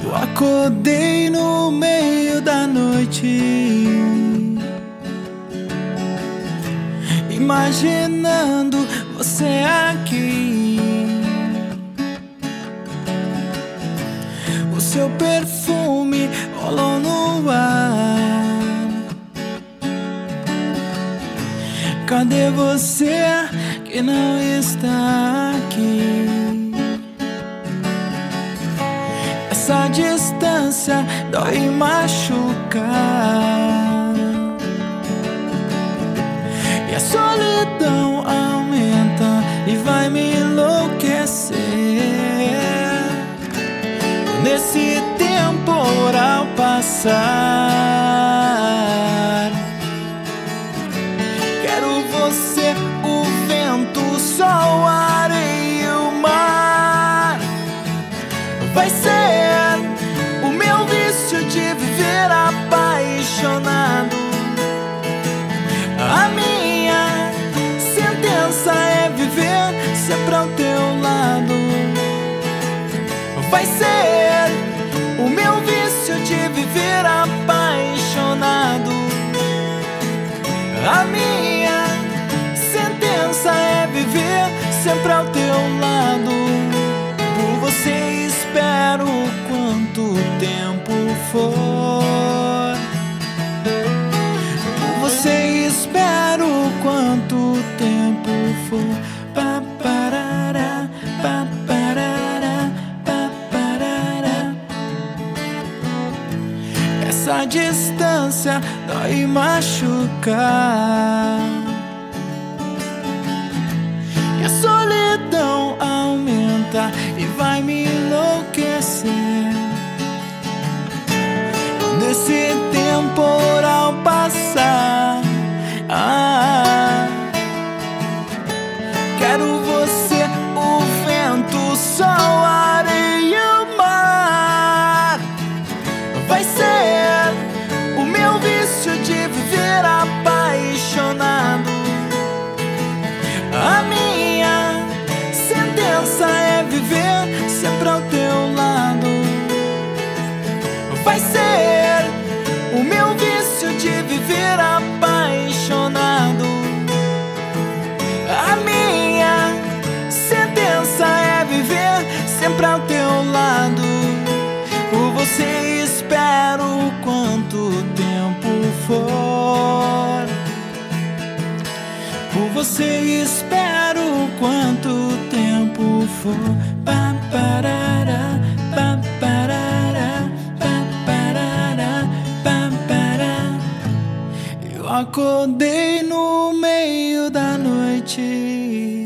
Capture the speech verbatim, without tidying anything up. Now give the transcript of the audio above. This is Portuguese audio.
Eu acordei no meio da noite, imaginando você aqui. O seu perfume rolou no ar. Cadê você que não está aqui? Essa distância dói e machuca, e a solidão aumenta e vai me enlouquecer. Nesse temporal passar, quero você, o vento, o sol, a areia e o mar. Vai ser o meu vício de viver apaixonado. A minha sentença é viver sempre ao teu lado. Vai ser o meu vício de viver apaixonado. A minha sentença é viver sempre ao teu lado. Por você espero quanto tempo for. Por você espero quanto tempo for. Pa parará, pa parará, pa parará. Essa distância dói e machuca, e a solidão aumenta e vai me enlouquecer. Nesse temporal passar, ah, quero você, o vento, o sol, a areia e o mar. Vai ser o meu vício de viver apaixonado. A minha sentença é viver sempre ao teu lado. Vai ser o meu vício de viver apaixonado. A minha sentença é viver sempre ao teu lado. Por você espero quanto tempo for. Por você espero quanto tempo for. Pa parará, pa parará, pa parará, pa pará. Eu acordei no meio da noite,